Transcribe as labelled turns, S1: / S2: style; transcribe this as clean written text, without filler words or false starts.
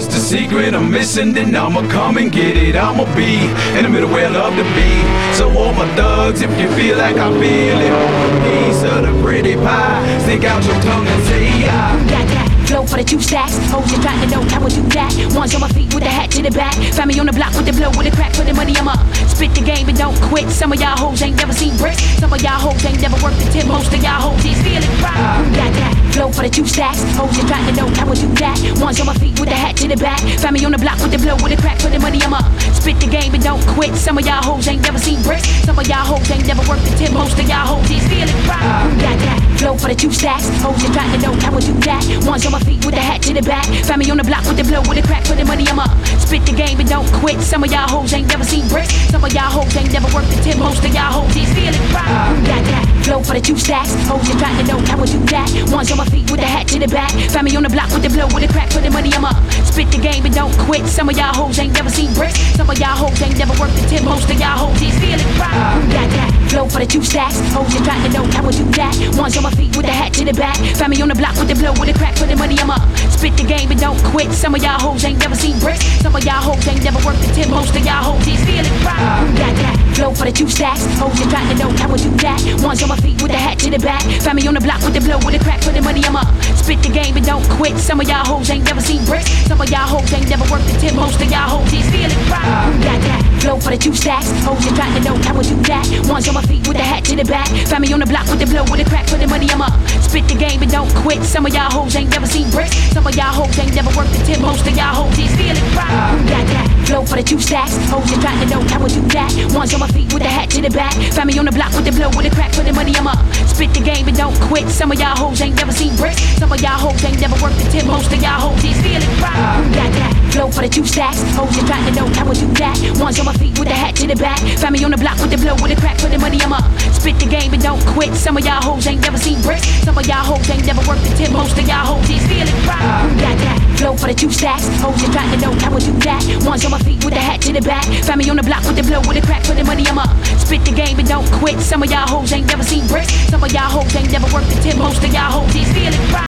S1: what's the secret I'm missing, then I'ma come and get it. I'ma be in the middle where I love to be. So all my thugs, if you feel like I feel it, hold a piece of the pretty pie. Stick out your tongue and say I
S2: got that flow for the 2 stacks. Hoes you trying to know how I do that. Ones on my feet with the hat to the back. Find me on the block with the blow, with the crack, for the money I'm up. Spit the game and don't quit. Some of y'all hoes ain't never seen bricks. Some of y'all hoes ain't never worked the tip. Most of y'all hoes is feeling right. Got that flow for the 2 stacks. Hoes you trying to know how I do that. Ones on my feet with the hat to the back. Find me on the block with the blow, with the crack, for the money I'm up. Spit the game and don't quit. Some of y'all hoes ain't never seen bricks. Some of y'all hoes ain't never worked the tip. Most of y'all hoes is feeling right. Got that flow for the 2 stacks. Hoes you trying to know how I do that. Ones on my feet with the hat to the back. Find me on the block with the blow, with the crack, for the money I'm up. Spit the game and don't quit. Some of y'all hoes ain't never seen bricks. Some of y'all hoes ain't never worked the tip. Most of y'all hoes is feeling right. Got that flow for the 2 stacks. Hoes you trying to know how I do that. Ones on my feet with the hat to the back. Find me on the block with the blow, with the crack, for the money I'm up. Spit the game and don't quit. Some of y'all hoes ain't never seen bricks. Some of y'all hoes ain't never worked the tip. Most of y'all hoes is feeling right. Got that flow for the 2 stacks. Hoes you trying to know how I do that. Ones on my feet with the hat to the back. Find me on the block with the blow, with the crack, for the money I'm up. Spit the game and don't quit. Some of y'all hoes ain't never seen bricks. Some of y'all hoes ain't never worked the tip. Most of y'all hoes is feeling right. Got that flow for the 2 stacks. Hoes you trying to know how I do that. Ones on my feet with the hat to the back. Find me on the block with the blow, with the crack, for the money I'm up. Spit the game and don't quit. Some of y'all hoes ain't never seen bricks. Some of y'all hoes ain't never worked the tip. Most of y'all hoes is feeling right. Got that flow for the 2 stacks. Hoes you trying to know how I do that. Ones on my feet with the hat to the back. Find me on the block with the blow, with the crack, for the money I'm up. Spit the game and don't quit. Some of y'all hoes ain't never seen bricks. Some of y'all hoes ain't never worked the tip. Most of y'all hoes is feeling right. Got that flow for the 2 stacks. Hoes you trying to know how I do that. Ones on my feet with the hat to the back. Find me on the block with the blow, with the crack, for the money I'm up. Spit the game and don't quit. Some of y'all hoes ain't never seen bricks. Some of y'all hoes ain't never worked the tip. Most of y'all hoes is feeling right. Got that flow for the 2 stacks. Hoes you trying to know how I do that. Ones on my feet with the hat to the back. Find me on the block with the blow, with the crack, for the money I'm up. Spit the game and don't quit. Some of y'all hoes ain't never seen bricks. Some of y'all hoes ain't never worked the tip. Most of y'all hoes is feeling right. Got that flow for the 2 stacks. Hoes you trying to know how I do that. Ones on my feet with the hat to the back. Find me on the block with the blow, with the crack, for the money I'm up. Spit the game and don't quit. Some of y'all hoes ain't never seen bricks. Some of y'all hoes ain't never worked the tip. Most of y'all hoes is feeling right.